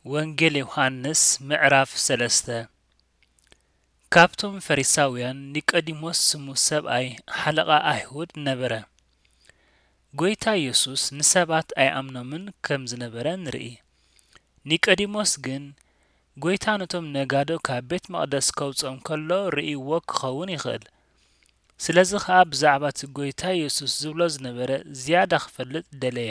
ወንጌል ዮሐንስ ምዕራፍ 3 ካብቶም ፈሪሳውያን ኒቆዲሞስ ስሙ ሰብኣይ ሓለቓ አይሁድ ነበረ። ጎይታ ኢየሱስ ንሰባት ኣይኣምኖምን ከም ዝነበረ ንርኢ። ኒቆዲሞስ ግን ጎይታ ነቶም ነጋዶ ካብ ቤት መቕደስ ከውጾም ከሎ ርኢዎ ክኸውን ይኽእል። ስለዚ ከዓ ብዛዕባ እቲ ጎይታ ኢየሱስ ዝብሎ ዝነበረ ዝያዳ ክፈልጥ ደለየ።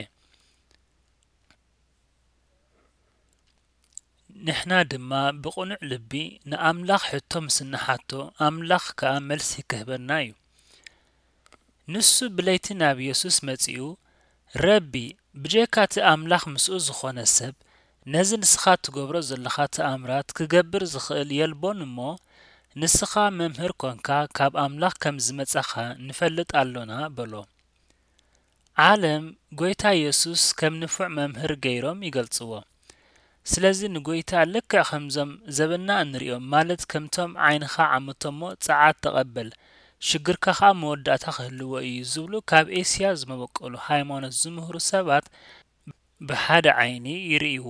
ንሕና ድማ ብቕኑዕ ልቢ ንኣምላኽ ሕቶ ምስ እናሓቶ ኣምላኽ ከዓ መልሲ ክህበና እዩ። ንሱ ብለይቲ ናብ ኢየሱስ መጺኡ ረቢ ብጀካ እቲ ኣምላኽ ምስኡ ዝኾነ ሰብ ነዚ ንስኻ ትገብሮ ዘለኻ ተኣምራት ክገብር ዝኽእል የልቦን እሞ ንስኻ መምህር ኮንካ ካብ ኣምላኽ ከም ዝመጸኻ ንፈልጥ ኣሎና በሎ። ዓለም ጎይታ ኢየሱስ ከም ንፉዕ መምህር ገይሮም ይገልጽዎ። ስለዚ ንጎይታ ልክዕ ከምዞም ዘበና እንሪኦም ማለት ከምቶም ዓይንኻ ዓመቶሞ ጸዓት ተቐበል ሽግርካ ኸዓ መወዳእታ ክህልዎ እዩ ዝብሉ ካብ ኤስያ ዝመበቀሉ ሃይማኖት ዝምህሩ ሰባት ብሓደ ዓይኒ ይርእይዎ።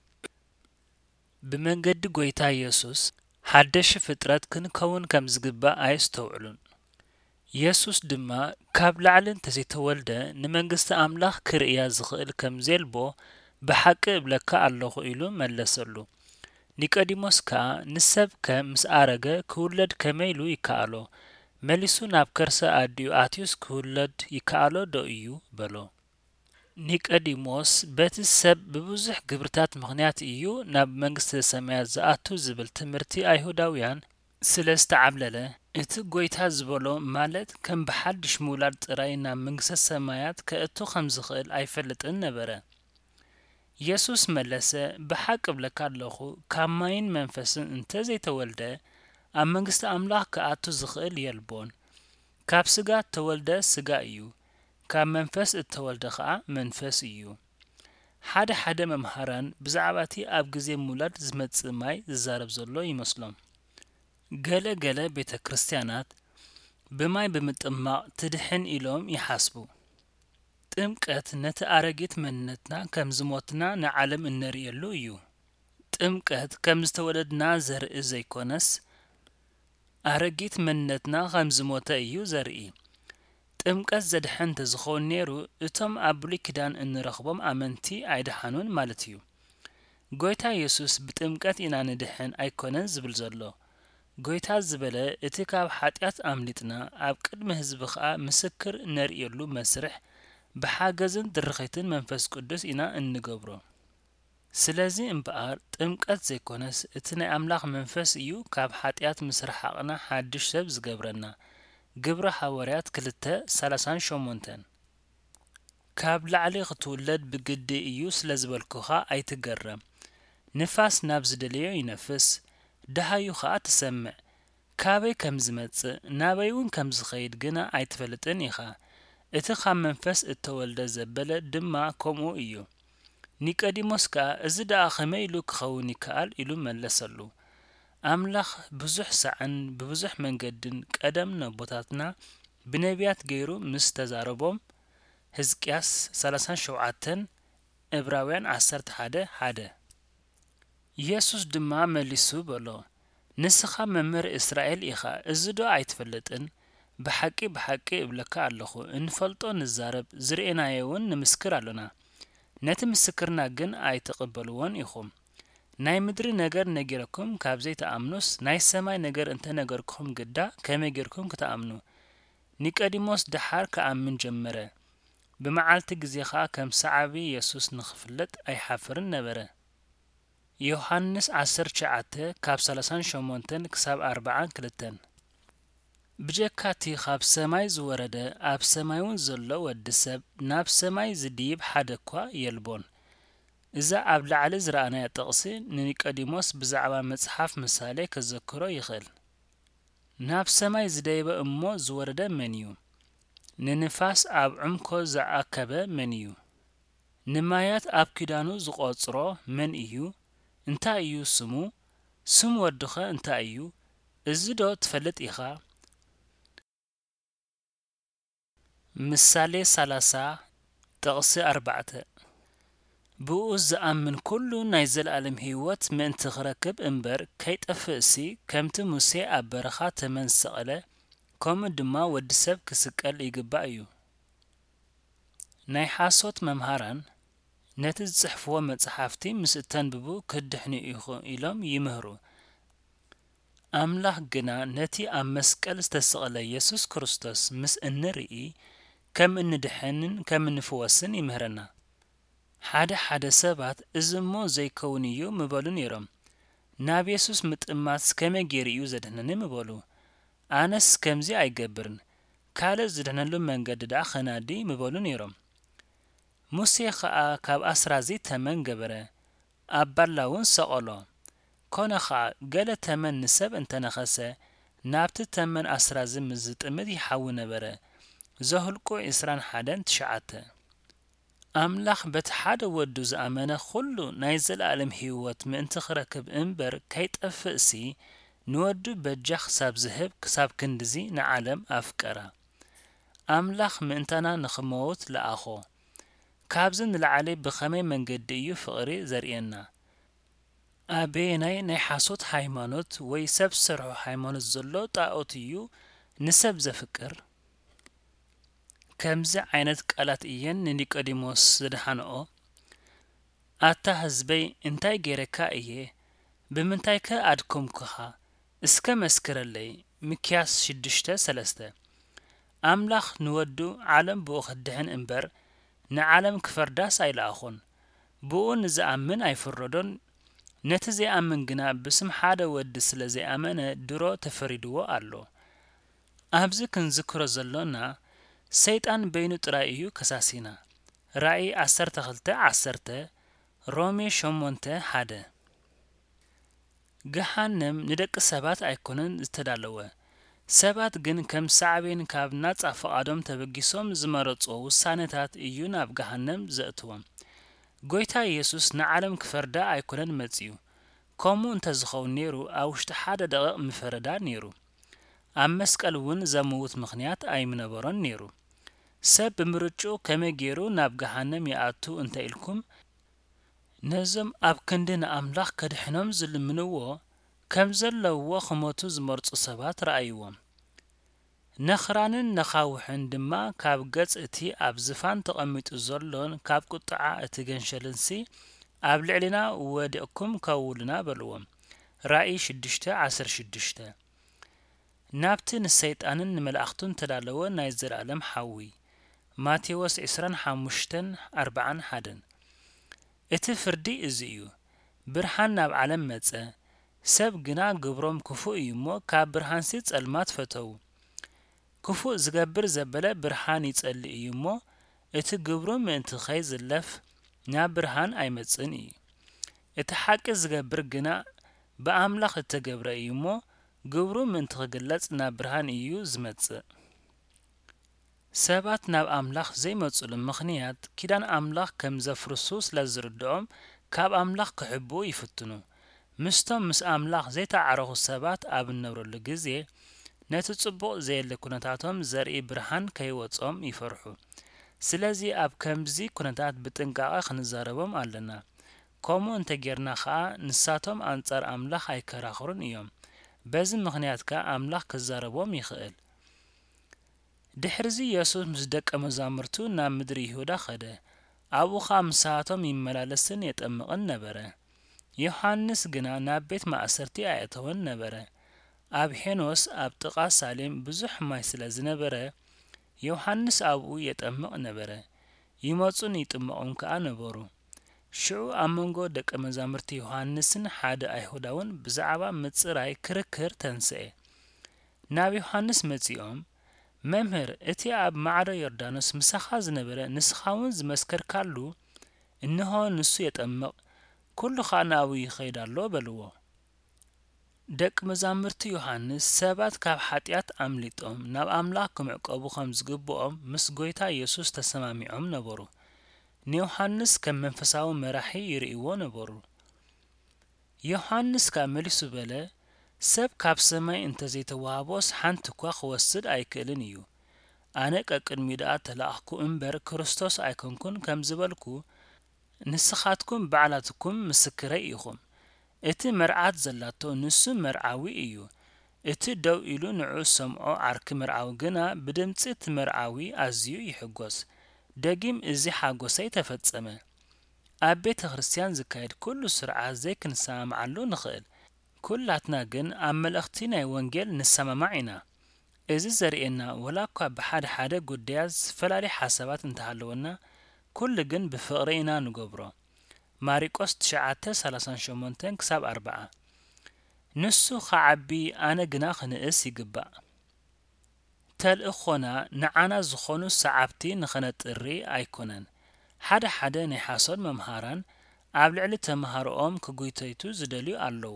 ብመንገዲ ጎይታ ኢየሱስ ሓደሽ ፍጥረት ክንከውን ከም ዝግባእ ኣይስተውዕሉን። ኢየሱስ ድማ ካብ ላዕሊ እንተዘይተወልደ ንመንግስቲ ኣምላኽ ክርእያ ዝኽእል ከም ዘልቦ ብሓቂ እብለካ ኣለኹ ኢሉ መለሰሉ። ኒቆዲሞስ ከዓ ንሰብ ከም ምስ ኣረገ ክውለድ ከመይሉ ይከኣሎ መሊሱ ናብ ከርሰ ኣዲኡ ኣትዩስ ክውለድ ይከኣሎ ዶ እዩ በሎ። ኒቆዲሞስ በቲ ሰብ ብብዙሕ ግብርታት ምኽንያት እዩ ናብ መንግስቲ ሰማያት ዝኣቱ ዝብል ትምህርቲ ኣይሁዳውያን ስለ ዝተዓብለለ እቲ ጎይታ ዝበሎ ማለት ከም ብሓድሽ ምውላድ ጥራይ ናብ መንግስቲ ሰማያት ከእቱ ከም ዝኽእል ኣይፈልጥን ነበረ። ኢየሱስ መለሰ ብሓቂ እብለካ ኣለኹ ካብ ማይን መንፈስን እንተዘይተወልደ ኣብ መንግስቲ ኣምላኽ ክኣቱ ዝኽእል የልቦን። ካብ ስጋ እተወልደ ስጋ እዩ፣ ካብ መንፈስ እተወልደ ኸዓ መንፈስ እዩ። ሓደ ሓደ መምሃራን ብዛዕባ እቲ ኣብ ግዜ ምውላድ ዝመጽእ ማይ ዝዛረብ ዘሎ ይመስሎም። ገለ ገለ ቤተ ክርስቲያናት ብማይ ብምጥማቕ ትድሕን ኢሎም ይሓስቡ። ጥምቀት ነቲ ኣረጊት መንነትና ከም ዝሞትና ንዓለም እነርእየሉ እዩ። ጥምቀት ከም ዝተወለድና ዘርኢ ዘይኮነስ ኣረጊት መንነትና ከም ዝሞተ እዩ ዘርኢ። ጥምቀት ዘድሐን እንተዝኸውን ነይሩ እቶም ኣብ ብሉይ ኪዳን እንረኽቦም ኣመንቲ ኣይድሓኑን ማለት እዩ። ጎይታ ኢየሱስ ብጥምቀት ኢና ንድሕን ኣይኮነን ዝብል ዘሎ። ጎይታ ዝበለ እቲ ካብ ሓጢኣት ኣምሊጥና ኣብ ቅድሚ ህዝቢ ኸዓ ምስክር ነርእየሉ መስርሕ ብሓገዝን ድርኺትን መንፈስ ቅዱስ ኢና እንገብሮ። ስለዚ እምበኣር ጥምቀት ዘይኮነስ እቲ ናይ ኣምላኽ መንፈስ እዩ ካብ ሓጢኣት ምስ ረሓቕና ሓድሽ ሰብ ዝገብረና። ግብረ ሐዋርያት 2:38 ካብ ላዕሊ ክትውለድ ብግዲ እዩ ስለ ዝበልኩኻ ኣይትገረም። ንፋስ ናብ ዝደለዮ ይነፍስ፣ ደሃዩ ኸዓ ትሰምዕ፣ ካበይ ከም ዝመጽእ ናበይ እውን ከም ዝኸይድ ግና ኣይትፈልጥን ኢኻ። እቲ ካብ መንፈስ እተወልደ ዘበለ ድማ ከምኡ እዩ። ኒቆዲሞስ ከዓ እዚ ደኣ ኸመይ ኢሉ ክኸውን ይከኣል ኢሉ መለሰሉ። ኣምላኽ ብዙሕ ሰዓን ብብዙሕ መንገድን ቀደም ነቦታትና ብነቢያት ገይሩ ምስ ተዛረቦም ሕዝቅያስ 37 ዕብራውያን 11:1 ኢየሱስ ድማ መሊሱ በሎ ንስኻ መምህር እስራኤል ኢኻ እዚ ዶ ኣይትፈልጥን? ብሓቂ ብሓቂ እብለካ ኣለኹ እንፈልጦ ንዛረብ ዝርአናዮ እውን ንምስክር ኣሎና። ነቲ ምስክርና ግን ኣይተቐበልዎን ኢኹም። ናይ ምድሪ ነገር ነጊረኩም ካብ ዘይተኣምኑስ ናይ ሰማይ ነገር እንተነገርክኹም ግዳ ከመይ ጌርኩም ክትኣምኑ? ኒቆዲሞስ ድሓር ክኣምን ጀመረ። ብመዓልቲ ግዜ ኸዓ ከም ሰዓቢ ኢየሱስ ንኽፍለጥ ኣይሓፍርን ነበረ። ዮሐንስ 19:38-42 ብጀካቲ ካብ ሰማይ ዝወረደ ኣብ ሰማይ እውን ዘሎ ወዲ ሰብ ናብ ሰማይ ዝድይብ ሓደ እኳ የልቦን። እዛ ኣብ ላዕሊ ዝረኣናያ ጥቕሲ ንኒቆዲሞስ ብዛዕባ መጽሓፍ ምሳሌ ከዘክሮ ይኽእል። ናብ ሰማይ ዝደይበ እሞ ዝወረደ መን እዩ? ንንፋስ ኣብ ዑምኮ ዝኣከበ መን እዩ? ንማያት ኣብ ኪዳኑ ዝቖጽሮ መን እዩ? እንታይ እዩ ስሙ? ስም ወድኸ እንታይ እዩ? እዚ ዶ ትፈልጥ ኢኻ? ምሳሌ 30:4 ብኡ ዝኣምን ኩሉ ናይ ዘለኣለም ህይወት ምእንቲ ክረክብ እምበር ከይጠፍእሲ ከምቲ ሙሴ ኣብ በረኻ ተመን ዝሰቐለ ከምኡ ድማ ወዲ ሰብ ክስቀል ይግባእ እዩ። ናይ ሓሶት መምሃራን ነቲ ዝጽሕፍዎ መጽሓፍቲ ምስ እተንብቡ ክድሕኑ ኢሎም ይምህሩ። ኣምላኽ ግና ነቲ ኣብ መስቀል ዝተሰቐለ ኢየሱስ ክርስቶስ ምስ እንርኢ ከም እንድሕንን ከም እንፍወስን ይምህረና። ሓደ ሰባት እዚ እሞ ዘይከውን እዩ ምበሉ ነይሮም። ናብ ኢየሱስ ምጥማት ከመይ ጌሩ እዩ ዘድሕነኒ ምበሉ። ኣነስ ከምዚ ኣይገብርን፣ ካልእ ዝድሕነሉ መንገዲ ደኣ ኸናዲ ምበሉ ነይሮም። ሙሴ ኸኣ ካብ ኣስራዚ ተመን ገበረ፣ ኣብ ባላ እውን ሰቐሎ። ኮነ ኸዓ ገለ ተመን ንሰብ እንተነኸሰ ናብቲ ተመን ኣስራዚ ምስ ዝጥምት ይሓዊ ነበረ። ዘኍልቍ 21:9 ኣምላኽ በቲ ሓደ ወዱ ዝኣመነ ኩሉ ናይ ዘለኣለም ህይወት ምእንቲ ክረክብ እምበር ከይጠፍእሲ ንወዱ በጃ ክሳብ ዝህብ ክሳብ ክንድዚ ንዓለም ኣፍቀራ። ኣምላኽ ምእንታና ንኽመውት ለኣኾ። ካብዚ ንላዕሊ ብኸመይ መንገዲ እዩ ፍቕሪ ዘርእየና? ኣበየናይ ናይ ሓሶት ሃይማኖት ወይ ሰብ ዝሰርሖ ሃይማኖት ዘሎ ጣዖት እዩ ንሰብ ዘፍቅር? ከምዚ ዓይነት ቃላት እየን ንኒቆዲሞስ ዘድሓንኦ። ኣታ ህዝበይ እንታይ ጌረካ እየ? ብምንታይ ከ ኣድከምኩኻ? እስከ መስክረለይ። ሚክያስ 6:3 ኣምላኽ ንወዱ ዓለም ብኡ ክድሕን እምበር ንዓለም ክፈርዳስ ኣይለኣኾን። ብኡ ንዝኣምን ኣይፍረዶን። ነቲ ዘይኣምን ግና ብስም ሓደ ወዲ ስለ ዘይኣመነ ድሮ ተፈሪድዎ ኣሎ። ኣብዚ ክንዝክሮ ዘሎና ሰይጣን በይኑ ጥራይ እዩ ከሳሲና። ራእይ 12:10 ሮሜ 8:1 ገሃነም ንደቂ ሰባት ኣይኮነን ዝተዳለወ። ሰባት ግን ከም ሳዕቤን ካብ ናጻ ፍቓዶም ተበጊሶም ዝመረጽዎ ውሳነታት እዩ ናብ ገሃነም ዘእትዎም። ጐይታ ኢየሱስ ንዓለም ክፈርዳ ኣይኮነን መጺኡ። ከምኡ እንተዝኸውን ነይሩ ኣብ ውሽጢ ሓደ ደቂቕ ምፈረዳ ነይሩ። ኣብ መስቀል እውን ዘምውት ምኽንያት ኣይምነበሮን ነይሩ። ሰብ ብምርጭኡ ከመይ ገይሩ ናብ ገሃነም ይኣቱ እንተኢልኩም ነዞም ኣብ ክንዲ ንኣምላኽ ከድሕኖም ዝልምንዎ ከም ዘለውዎ ክሞቱ ዝመርጹ ሰባት ረኣይዎም። ነኽራንን ነኻውሕን ድማ ካብ ገጽ እቲ ኣብ ዝፋን ተቐሚጡ ዘሎን ካብ ቁጥዓ እቲ ገንሸልንሲ ኣብ ልዕሊና ወዲቕኩም ከውሉና በልዎም። ራእይ 6:16 ናብቲ ንሰይጣንን ንመላእኽቱን ተዳለወ ናይ ዘለኣለም ሓዊ። ማቴዎስ 25:41 እቲ ፍርዲ እዚ እዩ። ብርሃን ናብ ዓለም መጸ፣ ሰብ ግና ግብሮም ክፉእ እዩ እሞ ካብ ብርሃንሲ ጸልማት ፈተው። ክፉእ ዝገብር ዘበለ ብርሃን ይጸሊ እዩ እሞ እቲ ግብሩ ምእንቲ ኸይዝለፍ ናብ ብርሃን ኣይመጽን እዩ። እቲ ሓቂ ዝገብር ግና ብኣምላኽ እተገብረ እዩ እሞ ግብሩ ምእንቲ ክግለጽ ናብ ብርሃን እዩ ዝመጽእ። ሰባት ናብ ኣምላኽ ዘይመጹሉ ምኽንያት ኪዳን ኣምላኽ ከም ዘፍርሱ ስለ ዝርድኦም ካብ ኣምላኽ ክሕብኡ ይፍትኑ። ምስቶም ምስ ኣምላኽ ዘይተዓረኹ ሰባት ኣብ እነብረሉ ግዜ ነቲ ጽቡቕ ዘየለ ኩነታቶም ዘርኢ ብርሃን ከይወጾም ይፈርሑ። ስለዚ ኣብ ከምዚ ኩነታት ብጥንቃቐ ክንዛረቦም ኣለና። ከምኡ እንተጌርና ኸኣ ንሳቶም ኣንጻር ኣምላኽ ኣይከራኽሩን እዮም። በዚ ምኽንያት ከ ኣምላኽ ክዛረቦም ይኽእል። ድሕርዚ ኢየሱስ ምስ ደቀ መዛሙርቱ ናብ ምድሪ ይሁዳ ኸደ። ኣብኡ ኸኣ ምሳቶም ይመላለስን የጠምቕን ነበረ። ዮሐንስ ግና ናብ ቤት ማእሰርቲ ኣየእተወን ነበረ። ኣብ ሄኖስ ኣብ ጥቓ ሳሌም ብዙሕ ማይ ስለ ዝነበረ ዮሐንስ ኣብኡ የጠምቕ ነበረ። ይመጹን ይጥምቖም ከኣ ነበሩ። ሽዑ ኣብ መንጎ ደቀ መዛሙርቲ ዮሐንስን ሓደ ኣይሁዳውን ብዛዕባ ምጽራይ ክርክር ተንስአ። ናብ ዮሐንስ መጺኦም መምህር እቲ ኣብ ማዕዶ ዮርዳኖስ ምሳኻ ዝነበረ ንስኻ እውን ዝመስከርካሉ እንሆ ንሱ የጠምቕ ኩሉ ኸኣ ናብኡ ይኸይድ ኣሎ በልዎ። ደቂ መዛሙርቲ ዮሐንስ ሰባት ካብ ሓጢኣት ኣምሊጦም ናብ ኣምላኽ ክምዕቀቡ ከም ዝግብኦም ምስ ጐይታ ኢየሱስ ተሰማሚዖም ነበሩ። ንዮሐንስ ከም መንፈሳዊ መራሒ ይርእይዎ ነበሩ። ዮሐንስ ካብ መሊሱ በለ ሰብ ካብ ሰማይ እንተዘይተዋህቦስ ሓንቲ እኳ ክወስድ ኣይክእልን እዩ። ኣነ ቀቅድሚኡ ደኣ ተለኣኽኩ እምበር ክርስቶስ ኣይኮንኩን ከም ዝበልኩ ንስኻትኩም ባዕላትኩም ምስክረይ ኢኹም። እቲ መርዓት ዘላቶ ንሱ መርዓዊ እዩ። እቲ ደው ኢሉ ንዑ ሰምዖ ዓርኪ መርዓዊ ግና ብድምፂ እቲ መርዓዊ ኣዝዩ ይሕጐስ። ደጊም እዚ ሓጐሰይ ተፈጸመ። ኣብ ቤተ ክርስቲያን ዝካየድ ኩሉ ስርዓት ዘይክንሰማምዓሉ ንኽእል። ኩላትና ግን ኣብ መልእኽቲ ናይ ወንጌል ንሰማማዕ ኢና። እዚ ዘርእየና ወላ እኳ ብሓደ ሓደ ጉዳያት ዝተፈላለዩ ሓሳባት እንተሃለወና ኩሉ ግን ብፍቕሪ ኢና ንገብሮ። ማሪቆስ 9:38-40 ንሱ ኸዓቢ ኣነ ግና ኽንእስ ይግባእ። ተልእኾና ንዓና ዝኾኑ ሰዓብቲ ንኸነጥሪ ኣይኮነን። ሓደ ሓደ ናይ ሓሶት መምሃራን ኣብ ልዕሊ ተምሃሮኦም ክጉይተይቱ ዝደልዩ ኣለዉ።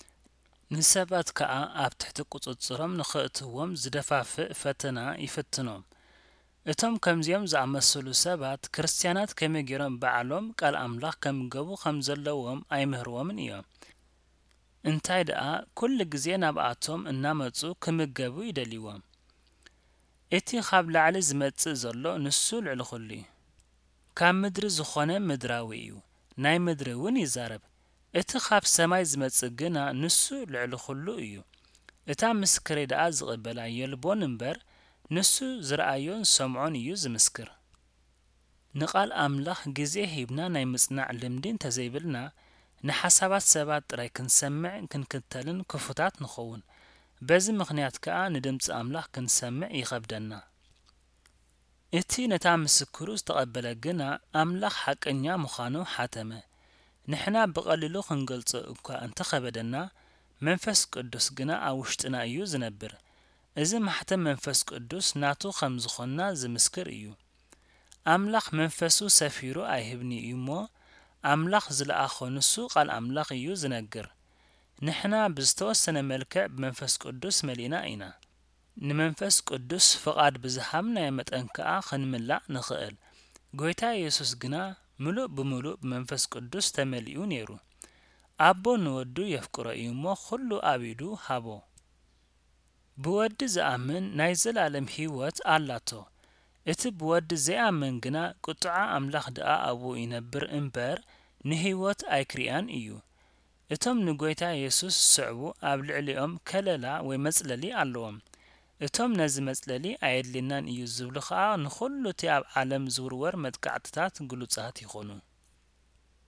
ንሰባት ከዓ ኣብ ትሕቲ ቁፅጽሮም ንኽእትዎም ዝደፋፍእ ፈተና ይፍትኖም። እቶም ከምዚኦም ዝኣመሰሉ ሰባት ክርስቲያናት ከመይ ገይሮም ባዕሎም ቃል ኣምላኽ ከምገቡ ከም ዘለዎም ኣይምህርዎምን እዮም። እንታይ ደኣ ኩሉ ግዜ ናብኣቶም እናመፁ ክምገቡ ይደልይዎም። እቲ ካብ ላዕሊ ዝመጽእ ዘሎ ንሱ ልዕሊ ኹሉ እዩ። ካብ ምድሪ ዝኾነ ምድራዊ እዩ፣ ናይ ምድሪ እውን ይዛረብ። እቲ ካብ ሰማይ ዝመጽእ ግና ንሱ ልዕሊ ኹሉ እዩ። እታ ምስክረይ ደኣ ዝቕበላ የልቦን እምበር ንሱ ዝረኣዮን ሰምዖን እዩ ዝምስክር። ንቓል ኣምላኽ ግዜ ሂብና ናይ ምጽናዕ ልምዲ እንተዘይብልና ንሓሳባት ሰባት ጥራይ ክንሰምዕ ክንክተልን ክፉታት ንኸውን። በዚ ምኽንያት ከዓ ንድምፂ ኣምላኽ ክንሰምዕ ይኸብደና። እቲ ነታ ምስክሩ ዝተቐበለ ግና ኣምላኽ ሓቀኛ ምዃኑ ሓተመ። ንሕና ብቐሊሉ ክንገልጾ እኳ እንተኸበደና መንፈስ ቅዱስ ግና ኣብ ውሽጥና እዩ ዝነብር። እዚ ማሕተም መንፈስ ቅዱስ ናቱ ከም ዝኾንና ዝምስክር እዩ። ኣምላኽ መንፈሱ ሰፊሩ ኣይህብኒ እዩ እሞ ኣምላኽ ዝለኣኾ ንሱ ቃል ኣምላኽ እዩ ዝነግር። ንሕና ብዝተወሰነ መልክዕ ብመንፈስ ቅዱስ መሊእና ኢና። ንመንፈስ ቅዱስ ፍቓድ ብዝሃብናዮ መጠን ከዓ ክንምላእ ንኽእል። ጐይታ ኢየሱስ ግና ምሉእ ብምሉእ ብመንፈስ ቅዱስ ተመሊኡ ነይሩ። ኣቦ ንወዱ የፍቅሮ እዩ እሞ ኹሉ ኣብ ኢዱ ሃቦ። ብወዲ ዝኣምን ናይ ዘላለም ህይወት ኣላቶ። እቲ ብወዲ ዘይኣምን ግና ቁጡዓ ኣምላኽ ደኣ ኣብኡ ይነብር እምበር ንህይወት ኣይክርአን እዩ። እቶም ንጐይታ ኢየሱስ ዝስዕቡ ኣብ ልዕሊኦም ከለላ ወይ መጽለሊ ኣለዎም። እቶም ነዚ መጽለሊ ኣየድልናን እዩ ዝብሉ ከዓ ንኹሉ እቲ ኣብ ዓለም ዝውርወር መጥቃዕትታት ግሉጻት ይኾኑ።